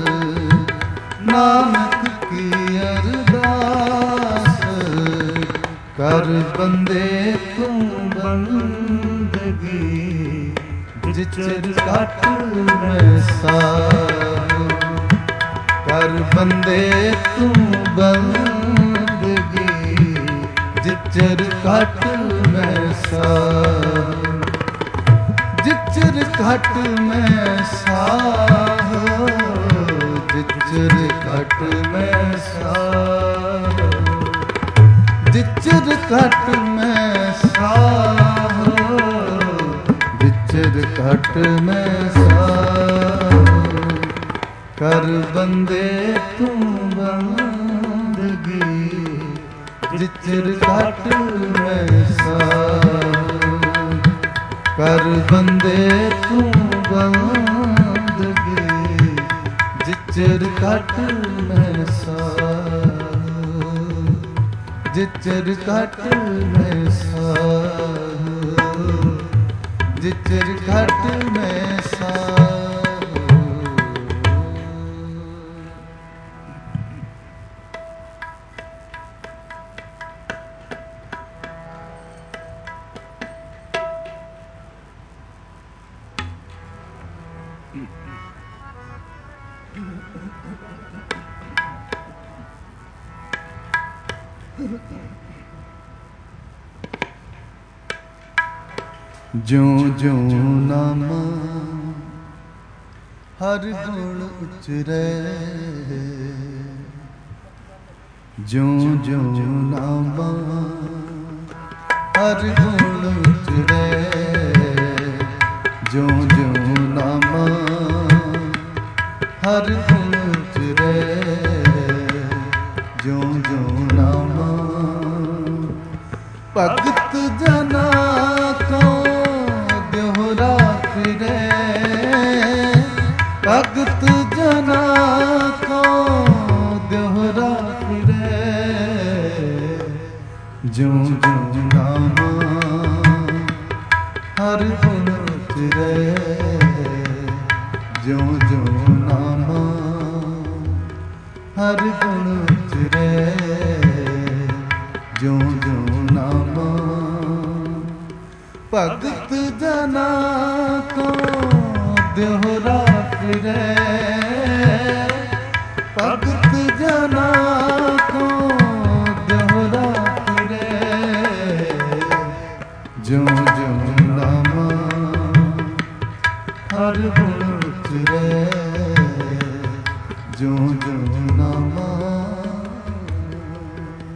ਨਾਨਕ ਕੀ ਅਰਦਾਸ। ਕਰ ਬੰਦੇ ਤੂੰ ਬੰਦਗੀ। ਜਿਚਰ ਘਟ ਮੈਂ ਸਾਰ। ਕਰ ਬੰਦੇ ਤੂੰ ਬੰਦਗੀ। ਜਿਚਰ ਘਟ ਮੈਂ ਸਾਰ। ਜਿਚਰ ਘਟ ਮੈਂ ਸਾਹ। ਜਿਚਰ ਘਟ ਮੈਂ ਸਾਹ। ਜਿਚਰ ਘਟ ਮੈਂ ਸਾਹ। ਜਿਚਰ ਘਟ ਮੈਂ ਸਾਹ। ਕਰ ਬੰਦੇ ਤੂੰ ਬੰਦਗੀ। ਜਿਚਰ ਘਟ ਮੈਂ ਸਾਹ। ਕਰ ਬੰਦੇ ਤੂੰ ਬੰਦਗੀ। ਜਿਚਰ ਘਟ ਮੈਂ ਸਾਹ। ਜਿਚਰ ਘਟ ਮੈਂ ਸਾਹ। ਜਿਚਰ ਘਟ ਮੈਂ ਸਾਹ। ਜਿਉਂ ਜਿਉਂ ਨਾਮ ਹਰ ਗੁਣ ਉਚਰੈ। ਜਿਉਂ ਜਿਉਂ ਨਾਮ ਹਰ ਗੁਣ ਉਚਰੈ। ਜਿਉਂ ਜਿਉਂ ਨਾਮ ਹਰ ਗੁਣ ਉਚਰੈ। ਜਿਉਂ ਜਿਉਂ ਨਾਮ ਭਗਤ ਜਨਾ ਕੋ ਦਿਹੁਰਾ ਫਿਰੈ। ਭਗਤ ਜਨਾ ਕੋ ਦਿਹੁਰਾ ਫਿਰੈ। ਜਿਉਂ ਜਿਉਂ ਨਾਮ ਹਰ ਗੁਣ ਉਚਰੈ। ਜਿਉਂ ਜਿਉਂ ਨਾਮ ਹਰ ਗੁਣ ਉਚਰੈ। ਜਿਉਂ ਜਿਉਂ ਨਾਮ ਭਗਤ ਜਨਾ ਕੋ ਦਿਹੁਰਾ ਫਿਰੈ। ਭਗਤ ਜਨਾ ਕੋ ਦਿਹੁਰਾ ਫਿਰੈ। ਜਿਉਂ ਜਿਉਂ ਨਾਮ ਹਰ ਗੁਣ ਉਚਰੈ। ਜਿਉਂ ਜਿਉਂ ਨਾਮ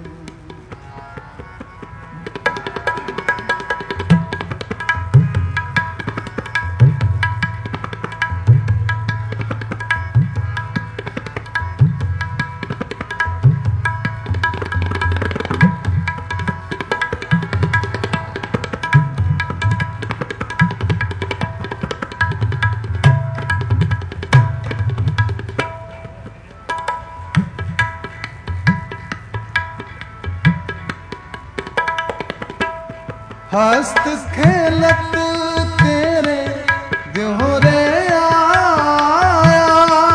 हस्त खेलत तेरे देहोरे आया,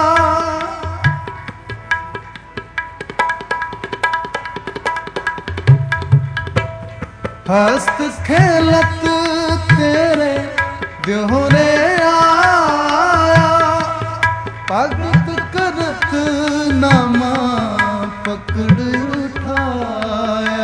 हस्त खेलत तेरे देहोरे आया, भगत करत नामा पकड़ उठाया।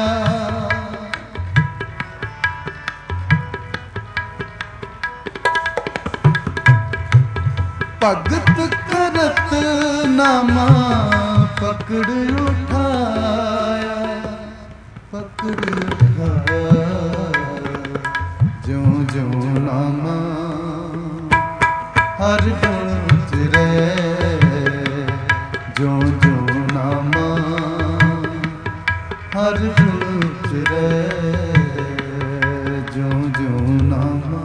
भगत करत नामा पकड़ उठाया, पकड़ उठाया। ज्यों ज्यों नामा हर गुण उतरे, ज्यों ज्यों नामा हर गुण उतरे, ज्यों ज्यों नामा।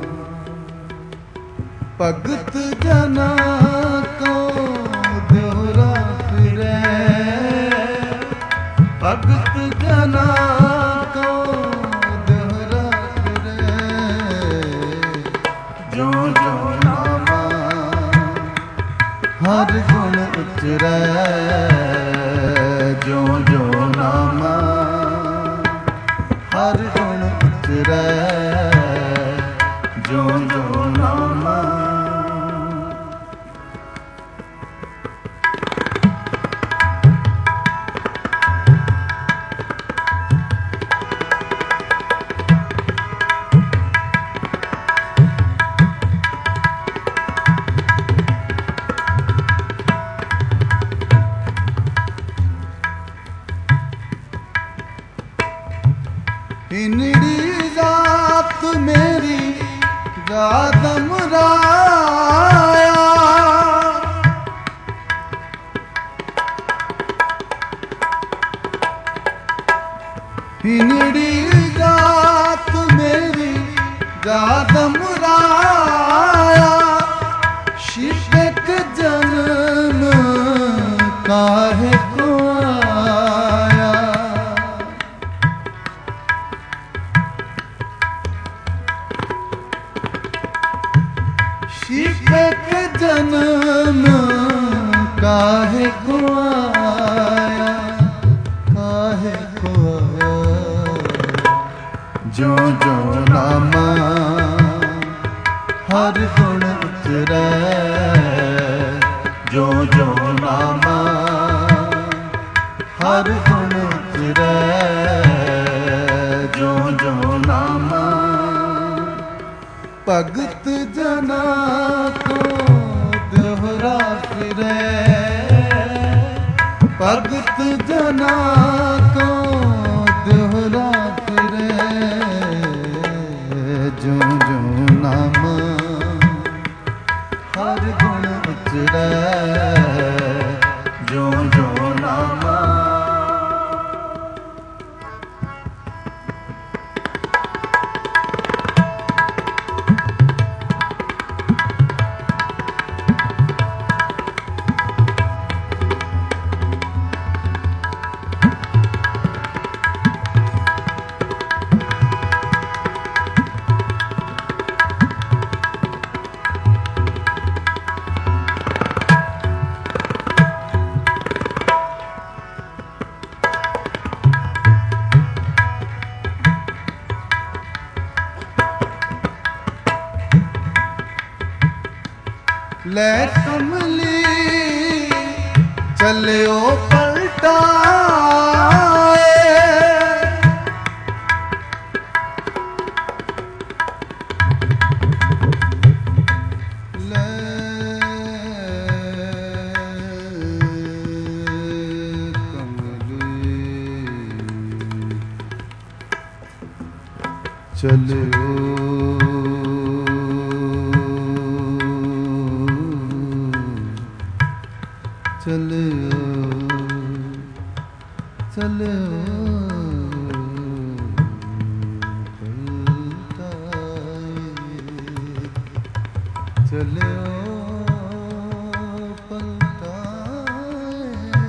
भगत जना को देहरा फिरे, भगत जना को देहरा फिरे, ज्यों ज्यों नामा हर गुण उतरे, ज्यों ज्यों नामा हर गुण उतरे, ज्यों ज्यों नामा। इनड़ी जात मेरी जादम राया, इनड़ी जात मेरी जादम राया, शिक जन्म काहे को आया। शिक्षक जन्म काहे को आया, काहे को आया। ज्यों ज्यों नामा हर गुण उतरे, ज्यों ज्यों नामा हर गुण उतरे, ज्यों ज्यों नामा। भगत जना को देहरा फिरे, भगत जना को देहरा फिरे, ज्यों ज्यों नामा हर गुण उतरे, ज्यों ज्यों नामा। ले कमली चलियो पलटाए, ले कमली चलियो चलियो चलियो पलटाए, चलियो पलटाए।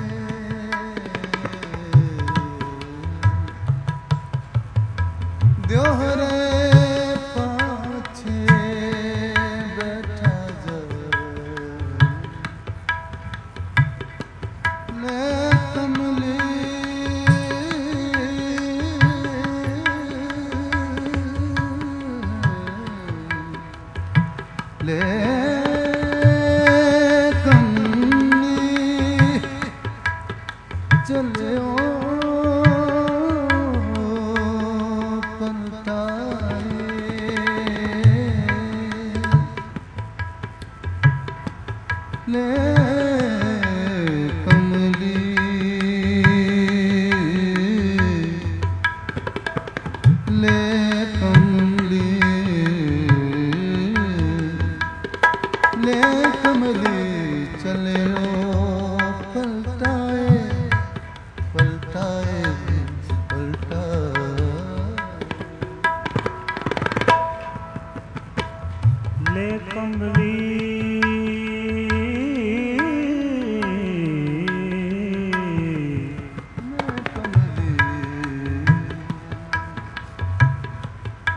देहरे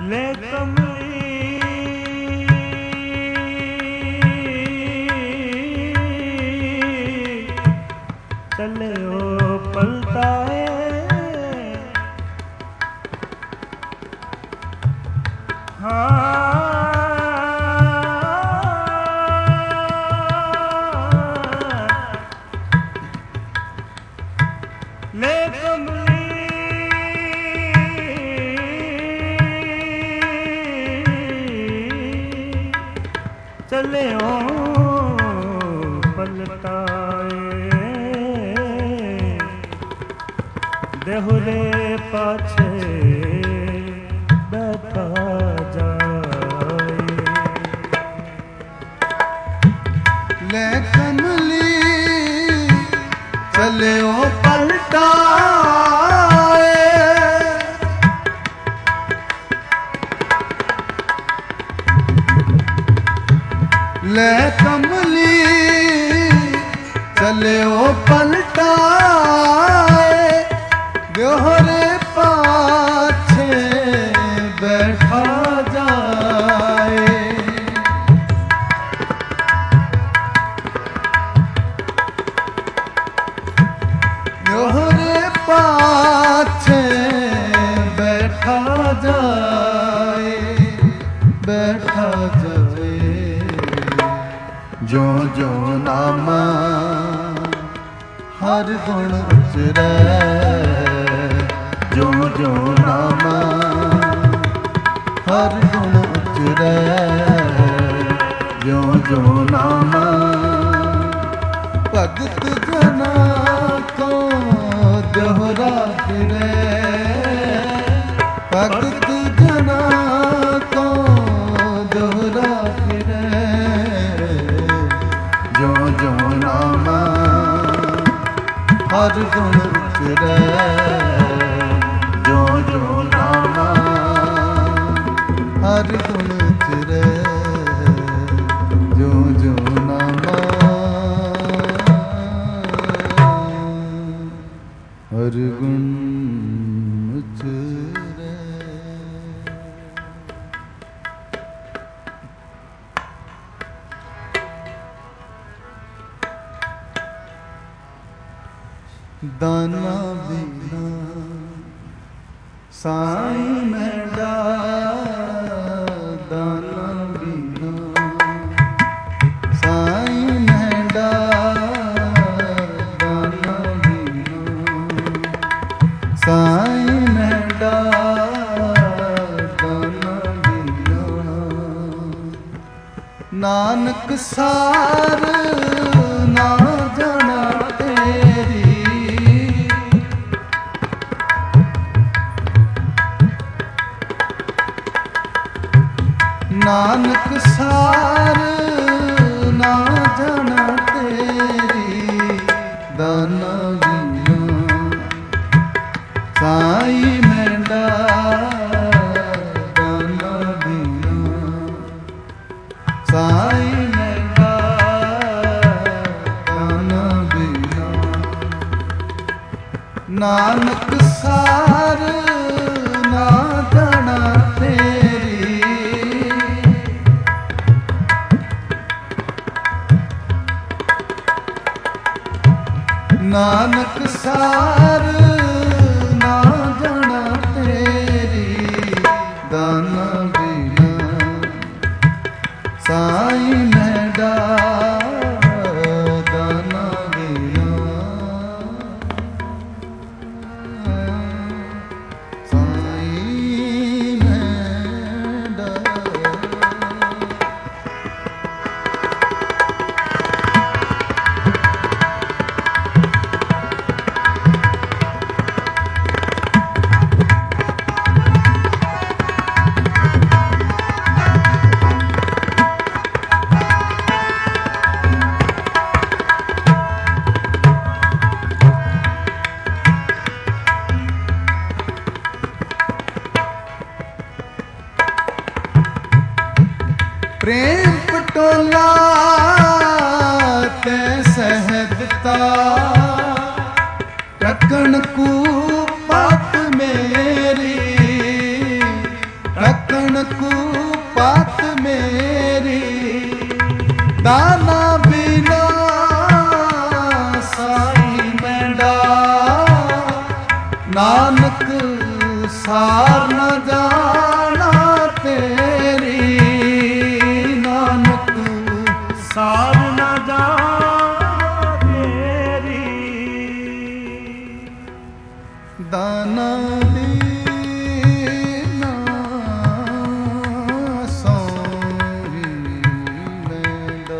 ले कमली चले ओ पलटाए ले कमली चले ओ पलटाए देहुरे पाछे बैठा जाए ले कमली चले ओ पलटाए ले कमली चले ओ पलटाए देहरे पाछे बैठा जाए देहरे पाछे बैठा जाए बैठा जाए जो जो नामा हर गुण उचरै जो जो नामा हर गुण उचरै जो जो नामा भगत जना को दोहरा फिरै भगत जना को दोहरा फिरै जो जो नामा हर गुण उचरै जो जो नामा हर गुण उचरै जो जो नामा हर गुण उचरै दाना बिना साईं मैडा दाना बिना साईं मैडा दाना बिना साईं मैडा दाना बिना नानक सार ना जाना तेरी नानक सार ना जाना तेरी दाना बिना साई मैडा दाना बिना साई मैडा दाना बिना नानक सार ना जाना तेरी नानक सार ना जाना तेरी दाना बिना साईं मैडा दाना बिना साईं मैडा प्रेम पटोला ते सहदता टकन को पाप मेरी टकन ਨਾਨਕ ਸਾਰ ਨ ਜਾਣਾ ਤੇਰੀ, ਨਾਨਕ ਸਾਰ ਨ ਜਾਣਾ ਤੇਰੀ। ਦਾਨਾ ਦੀਨਾ ਸੋਹੀ ਮੈਂਡਾ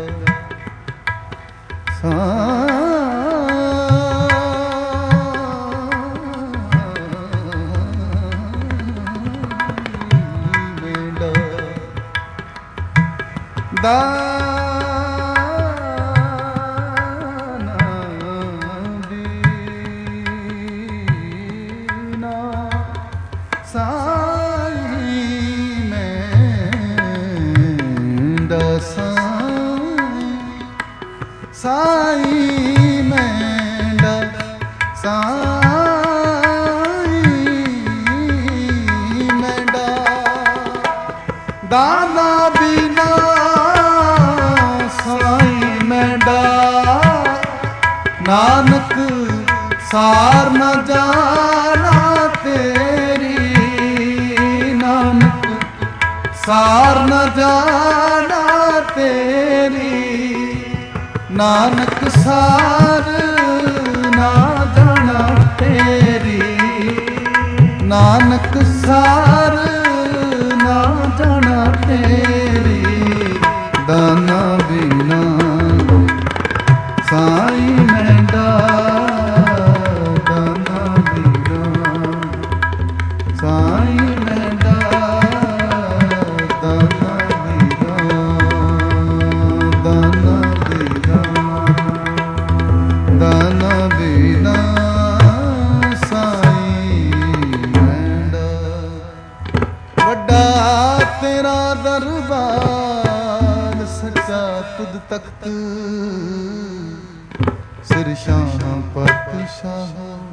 ਦਾਨਾ ਦੀਨਾ ਸਾਈ ਮੈਂਡਾ ਸਾਈ ਮੈਂਡਾ ਸਾਈ ਮੈਂਡਾ ਦਾਨਾ ਬਿਨਾ ਸਾਈ ਮੈਂਡਾ ਨਾਨਕ ਸਾਰ ਨ ਜਾਣਾ ਤੇਰੀ, ਨਾਨਕ ਸਾਰ ਨ ਜਾਣਾ ਤੇਰੀ, ਨਾਨਕ ਸਾਰ ਨਾ ਜਾਣਾ ਤੇਰੀ, ਨਾਨਕ ਸਾਰ ਨਾ ਜਾਣਾ ਤੇਰੀ। ਦਾਨਾ ਬਿਨਾ ਸਾਈ ਮੈਂਡਾ, ਦਾਨਾ ਬਿਨਾ ਸਾਈ ਮੈਂਡਾ, ਦਾਨਾ ਬਿਨਾ, ਦਾਨਾ ਬਿਨਾ, ਦਾਨਾ ਬਿਨਾ ਸਾਈ ਮੈਂਡਾ। ਵੱਡਾ ਤੇਰਾ ਦਰਬਾਰ ਸੱਚਾ ਤੁਧ ਤਖਤ, ਸਿਰ ਸ਼ਾਹ ਪਤ ਸ਼ਾਹ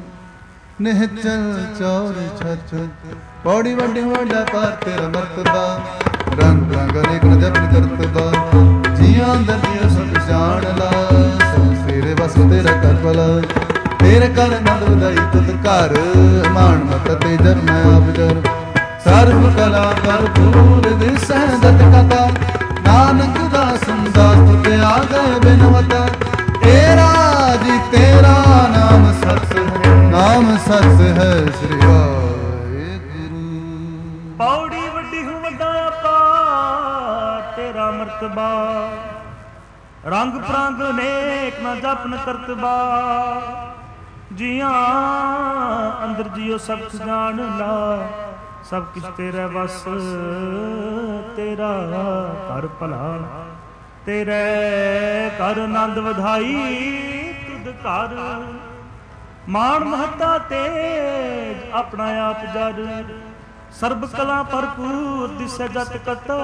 ਨਿਹਚਲ ਚੌਰ ਛੱਤ। ਪੌੜੀ ਵੱਡੀ ਵੱਡਾ ਪਰ ਤੇਰਾ ਮਰਤਬਾ, ਰੰਗ ਰੰਗ ਅਨੇਕ ਨ ਜਪਨ ਕਰਤਬਾ। ਜੀਆਂ ਅੰਦਰ ਜੀਓ ਸਭ ਜਾਣ ਲਾ, ਤੇਰੇ ਵਸ ਤੇਰਾ ਕਰ ਭਲਾ। ਤੇਰੇ ਕਰ ਨੰਦ ਵਧਾਈ ਤੁਧ ਘਰ, ਮਾਣ ਮਤ ਤੇ ਜਰ ਮੈਂ ਆਪ ਜਰ। ਸਰਬ ਕਲਾ ਭਰਪੂਰ ਦਿਸੈ ਦਤ ਕਥਾ, ਨਾਨਕ ਦਾਸਨ ਦਾਸ ਤੁਧ ਆ ਗਏ ਬਿਨਵਤਾ। ਤੇਰਾ ਜੀ ਤੇਰਾ ਨਾਮ ਸਤ ਹੈ, ਨਾਮ ਸਤ ਹੈ ਸ੍ਰੀ ਵਾਹਿਗੁਰੂ। ਪੌੜੀ ਵੱਡੀ ਹੂੰ ਵੱਡਾ ਆਪਾ ਤੇਰਾ ਮਰਤਬਾ, ਰੰਗ ਪ੍ਰੰਗ ਅਨੇਕ ਨਾ ਜਪਨ ਕਰਤਬਾ। ਜੀਆਂ ਅੰਦਰ ਜੀਓ ਸਭ ਜਾਣ ਲਾ, ਸਭ ਕਿਛ ਤੇਰੇ ਵਸ ਤੇਰਾ ਕਰ ਭਲਾ। ਤੇਰੇ ਕਰ ਆਨੰਦ ਵਧਾਈ ਤੁਧ ਘਰ, ਮਾਣ ਮਹੱਤਾ ਤੇਜ ਆਪਣਾ ਆਪ ਜਰ। ਸਰਬ ਕਲਾ ਭਰਪੂਰ ਦਿਸੈ ਜਤ ਕਤਾ,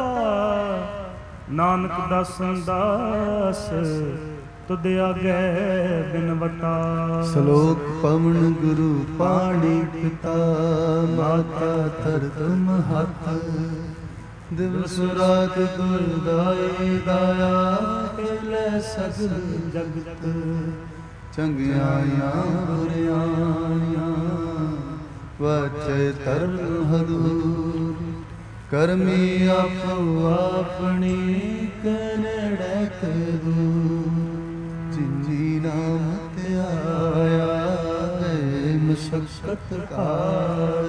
ਨਾਨਕ ਦਾਸਨ ਦਾਸ ਤੁਧ ਆਗੇ ਬਿਨਵਤਾ। ਸ਼ਲੋਕ ਪਵਨ ਗੁਰੂ ਪਾਣੀ ਪਿਤਾ, ਮਾਤਾ ਧਰਤ ਮਹਤ। ਦਿਵਸ ਰਾਤ ਗੁਰ ਦਾਈ ਦਾਇਆ, ਲੈ ਸਗਲ ਜਗਤ। ਚੰਗਿਆਈਆਂ ਬੁਰਿਆਈਆਂ ਵਚੈ ਧਰਮ ਹਦੂਰ। ਕਰਮੀ ਆਪੋ ਆਪਣੀ ਕਨੜੈ ਦੂਰ। ਜਿਨਜੀ ਨਾਮ ਧਿਆਇਆ ਹੈ ਮਸ਼ਕਤ ਕਾਰ,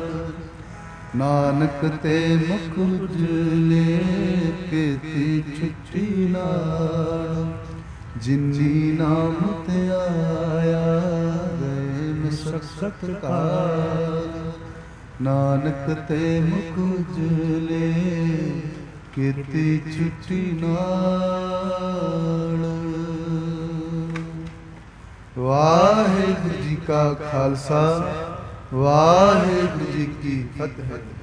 ਨਾਨਕ ਤੇ ਮੁਖ ਉਜਲੇ ਕੀਤੀ ਛੁੱਟੀ ਨਾਲ। ਜਿਨਜੀ ਨਾਮ ਧਿਆਇਆ ਗਏ ਮਸ਼ਕਤ ਕਾਰ, ਨਾਨਕ ਤੇ ਮੁਖ ਉਜਲੇ ਕੀਤੀ ਛੁੱਟੀ ਨਾਲ। ਵਾਹਿਗੁਰੂ ਜੀ ਕਾ ਖਾਲਸਾ, ਵਾਹਿਗੁਰੂ ਜੀ ਕੀ ਫਤਿਹ।